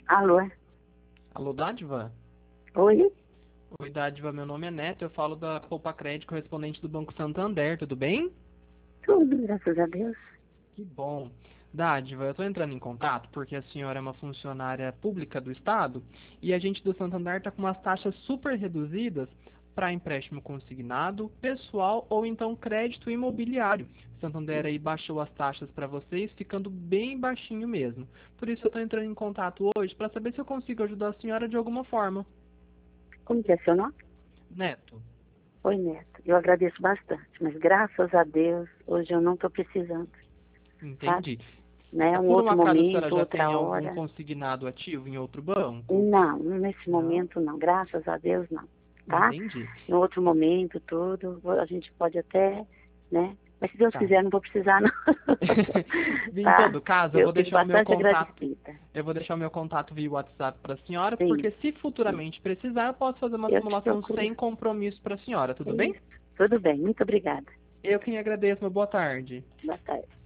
Alô? Alô, Dádiva? Oi? Oi, Dádiva, meu nome é Neto, eu falo da Poupa Crédito, correspondente do Banco Santander, tudo bem? Tudo, graças a Deus. Que bom. Dádiva, eu estou entrando em contato porque a senhora é uma funcionária pública do Estado e a gente do Santander está com umas taxas super reduzidas para empréstimo consignado, pessoal ou então crédito imobiliário. O Santander aí baixou as taxas para vocês, ficando bem baixinho mesmo. Por isso eu estou entrando em contato hoje para saber se eu consigo ajudar a senhora de alguma forma. Como que é seu nome? Neto. Oi, Neto. Eu agradeço bastante, mas graças a Deus, hoje eu não estou precisando, sabe? Entendi. Né? Um Por um outro acaso a senhora momento, já outra tem algum hora. consignado ativo em outro banco? Não, nesse Não? momento não. Graças a Deus não, tá? Entendi. No outro momento, tudo, a gente pode até, né? Mas se Deus Tá. quiser, não vou precisar, não. Em Tá? todo caso, eu Eu vou fico deixar o meu bastante contato. agradecida. Eu vou deixar o meu contato via WhatsApp para a senhora, Sim, porque se sim. futuramente precisar, eu posso fazer uma Eu te simulação procuro. sem compromisso para a senhora, É tudo bem? isso. Tudo bem, muito obrigada. Eu quem agradeço, uma boa tarde. Boa tarde.